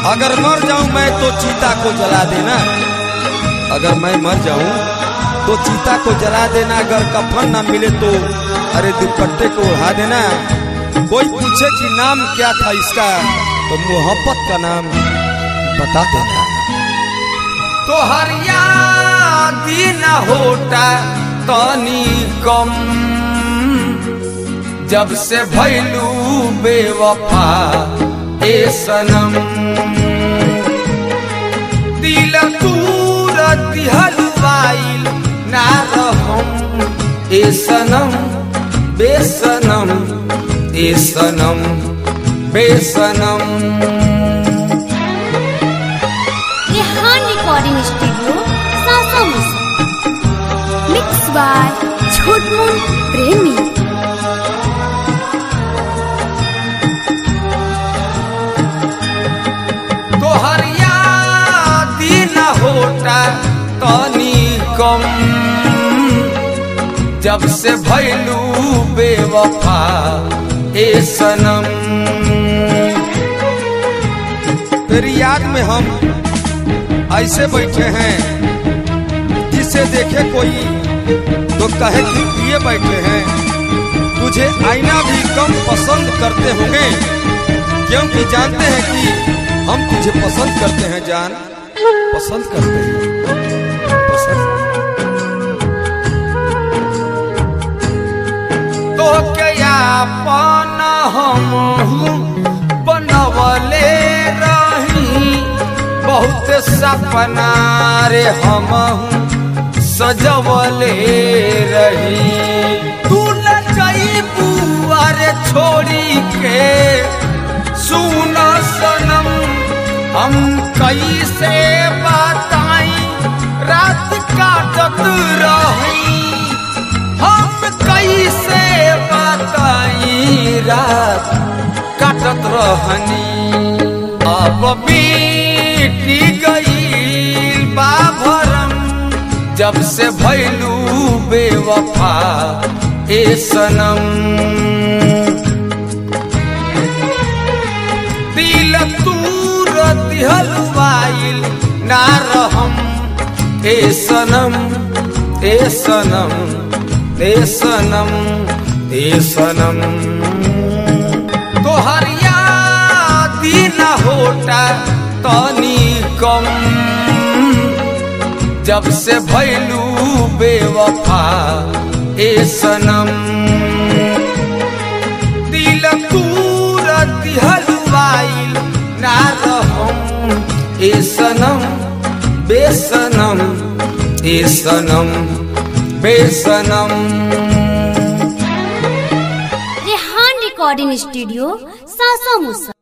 अगर मर जाऊं मैं तो चीता को जला देना, अगर मैं मर जाऊं तो चीता को जला देना, अगर कफन ना मिले तो अरे दुपट्टे को उड़ा देना। कोई पूछे कि नाम क्या था इसका तो मोहब्बत का नाम बता देना। तो हर याद न होता तनी कम, जब से भैलू बेवफा ए सनम। दिल तूरत हलवाइल ना रहम ए सनम बेसनम, ए सनम बेसनम। रेहान रिकॉर्डिंग स्टूडियो सासा मुसा, मिक्स बाय छोटमुन प्रेमी। तोहर याद न होता तनी कम, जब से भैलू बेवफा ए सनम। तेरी याद में हम ऐसे बैठे हैं, जिसे देखे कोई तो कहे कि प्रिय बैठे हैं। तुझे आईना भी कम पसंद करते होंगे, क्योंकि जानते हैं कि हम तुझे पसंद करते हैं जान, पसंद करते हैं पसंद। तो क्या अपन हम बनवले रही, बहुत सपना रे हम सजवले रही। तू न जाइबू अरे छोड़ी के सुन सनम, हम कैसे बताई रात काटत रही, हम कैसे बताई रात काटत रहनी। अब बीती गई बाभरम, जब से भैलू बेवफा ए सनम। दिल तूरत हलवाइल ना रहम ए सनम, ए सनम, ए सनम, ए सनम। तोहर याद न होता तनी कम, जब से भैलू बेवफा ए सनम। दिल तूरत हलवाइल ना रहम ए सनम बेसनम, ए सनम बेसनम। रेहान रिकॉर्डिंग स्टूडियो सासा मुसा।